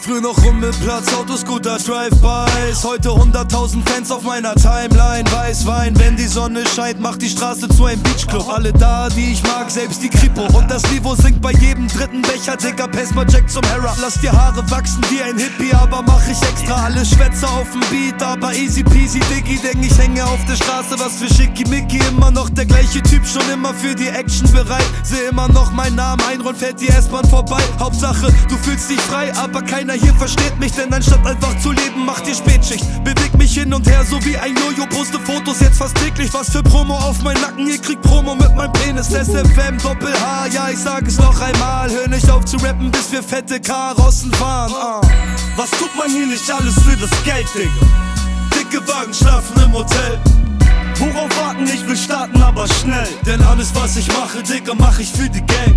Früher noch Rummelplatz, Autoscooter, Drive-Bys. Heute 100.000 Fans auf meiner Timeline. Weißwein, wenn die Sonne scheint, macht die Straße zu einem Beachclub. Alle da, die ich mag, selbst die Kripo. Und das Niveau sinkt bei jedem dritten Becher. Digga, Pesma Jack zum Hera. Lass die Haare wachsen wie ein Hippie, aber mach ich extra. Alle Schwätzer auf dem Beat, aber easy peasy, Diggi. Denk ich hänge auf der Straße, was für Schickimicki. Immer noch der gleiche Typ, schon immer für die Action bereit. Seh immer noch meinen Namen einrollen, fährt die S-Bahn vorbei. Hauptsache, du fühlst dich frei, aber keiner hier versteht mich, denn anstatt einfach zu leben, macht ihr Spätschicht. Beweg mich hin und her, so wie ein Jojo, poste Fotos jetzt fast täglich. Was für Promo auf meinen Nacken, ihr kriegt Promo mit meinem Penis. SFM, Doppel-H, ja ich sag es noch einmal. Hör nicht auf zu rappen, bis wir fette Karossen fahren. Was tut man hier nicht alles für das Geld, Digga? Dicke Wagen schlafen im Hotel. Worauf warten, ich will starten, aber schnell. Denn alles was ich mache, Digga, mach ich für die Gang.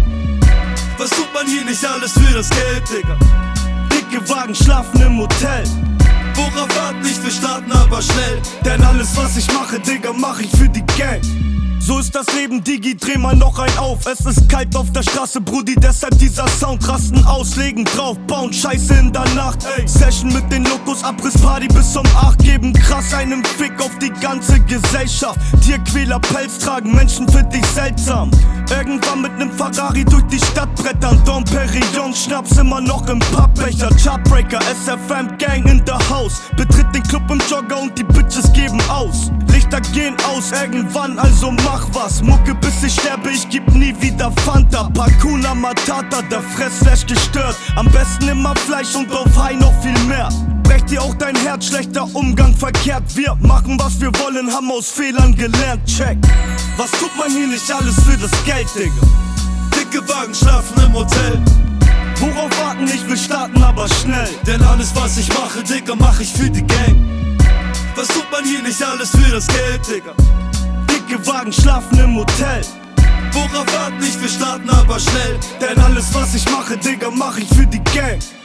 Was tut man hier nicht alles für das Geld, Digga? Dicke Wagen schlafen im Hotel. Worauf warten, ich will starten, aber schnell. Denn alles was ich mache, Digga, mach ich für die Gang. So ist das Leben, Digi, dreh mal noch ein auf. Es ist kalt auf der Straße, Brudi, deshalb dieser Sound. Rasten aus, legen drauf, bauen Scheiße in der Nacht. Ey. Session mit den Lokos, Abrissparty bis um 8. Geben krass einen Fick auf die ganze Gesellschaft. Tierquäler, Pelz tragen, Menschen für dich seltsam. Irgendwann mit nem Ferrari durch die Stadt brettern. Dom Perignon, Schnaps immer noch im Pappbecher. Chartbreaker, SFM Gang in the house. Betritt den Club im Jogger und die Bitches geben aus. Lichter gehen aus irgendwann, also mach was. Mucke bis ich sterbe, ich geb nie wieder Fanta. Pakuna Matata, der Fressflash gestört. Am besten immer Fleisch und auf High noch viel mehr. Brecht dir auch dein Herz, schlechter Umgang verkehrt. Wir machen was wir wollen, haben aus Fehlern gelernt, check. Was tut man hier nicht alles für das Geld, Digga? Dicke Wagen schlafen im Hotel. Worauf warten, ich will starten, aber schnell. Denn alles was ich mache, Digga, mach ich für die Gang. Was tut man hier nicht alles für das Geld, Digga? Dicke Wagen schlafen im Hotel. Worauf warten, ich will starten, aber schnell. Denn alles was ich mache, Digga, mach ich für die Gang.